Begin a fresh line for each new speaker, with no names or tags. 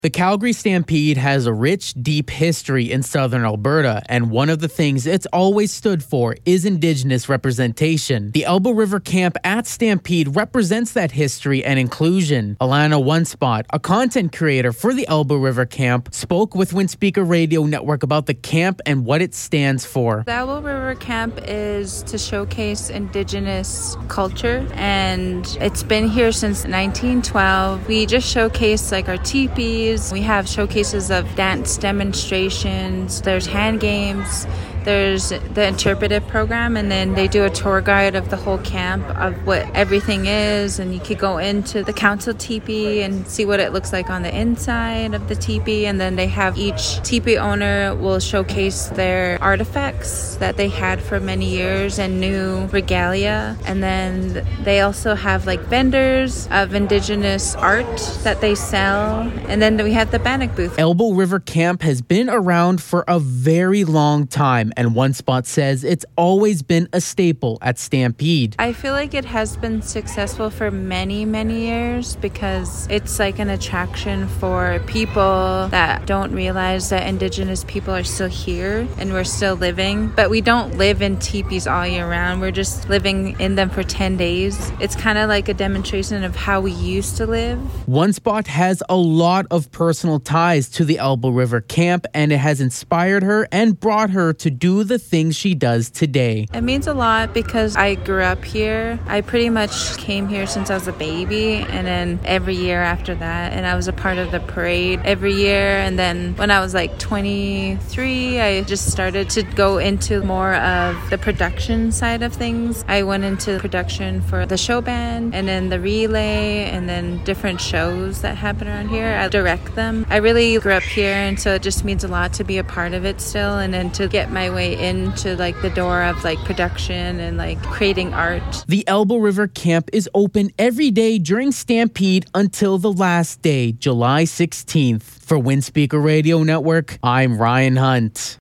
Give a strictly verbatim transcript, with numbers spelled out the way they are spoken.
The Calgary Stampede has a rich, deep history in southern Alberta, and one of the things it's always stood for is Indigenous representation. The Elbow River Camp at Stampede represents that history and inclusion. Alana Onespot, a content creator for the Elbow River Camp, spoke with Windspeaker Radio Network about the camp and what it stands for.
The Elbow River Camp is to showcase Indigenous culture, and it's been here since nineteen twelve. We just showcase like our teepees. We have showcases of dance demonstrations, there's hand games, there's the interpretive program, and then they do a tour guide of the whole camp of what everything is, and you could go into the council teepee and see what it looks like on the inside of the teepee, and then they have each teepee owner will showcase their artifacts that they had for many years and new regalia, and then they also have like vendors of Indigenous art that they sell, and then we have the Bannock booth.
Elbow River Camp has been around for a very long time, and Onespot says it's always been a staple at Stampede.
I feel like it has been successful for many, many years because it's like an attraction for people that don't realize that Indigenous people are still here and we're still living, but we don't live in teepees all year round. We're just living in them for ten days. It's kind of like a demonstration of how we used to live.
Onespot has a lot of personal ties to the Elbow River Camp, and it has inspired her and brought her to do the things she does today.
It means a lot because I grew up here. I pretty much came here since I was a baby, and then every year after that, and I was a part of the parade every year. And then when I was like twenty-three, I just started to go into more of the production side of things. I went into production for the show band and then the relay and then different shows that happen around here. I direct them. I really grew up here, and so it just means a lot to be a part of it still, and then to get my way into like the door of like production and like creating art.
The Elbow River Camp is open every day during Stampede until the last day, July sixteenth. For Windspeaker Radio Network, I'm Ryan Hunt.